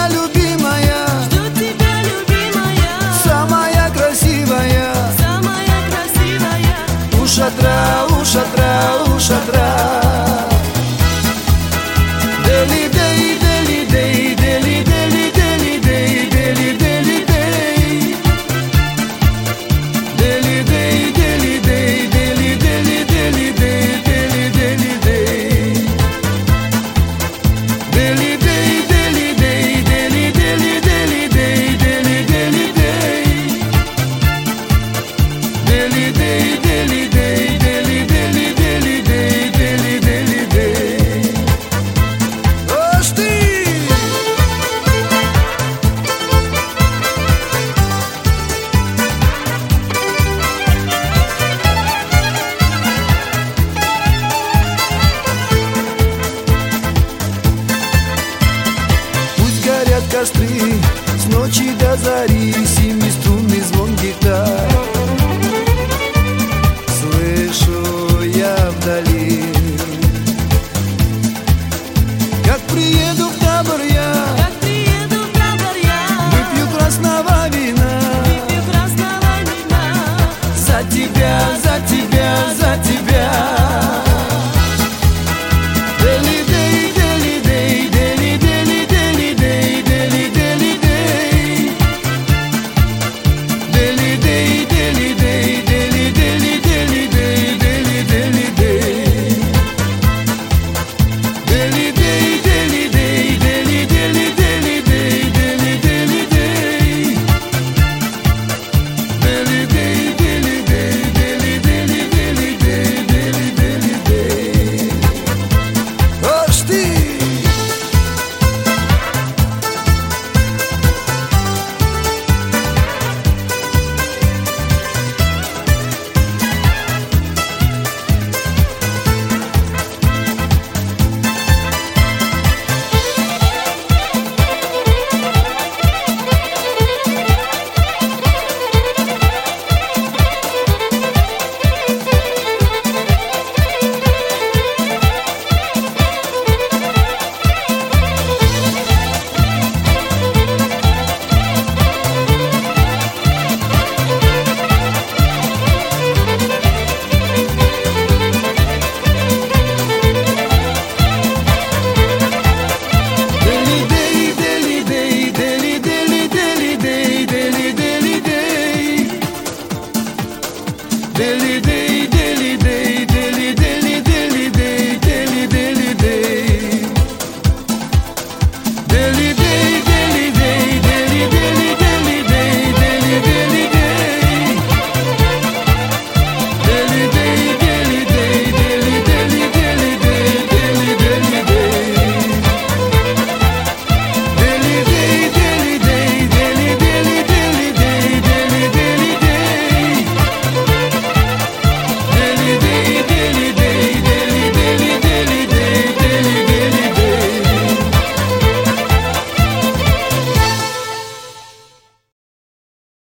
любимая, жду тебя, любимая, самая красивая, самая красивая. у шатра, у шатра, у шатра. Дели, дей, дели, дей, дели, дели, дели, дей, дели, дели, дей. Дели, дей, дели, дей, дели, дели, дели, дей, дели, дели, дей. Дели, дей, дели, дей, дели, дели, дели, дей, дели, дели, дей. Deli, dei, deli, dei, deli, deli, deli, dei, deli, deli, dei. Oh, știi! Пусть горят костры с ночи до зари, семи струнный звон гитар.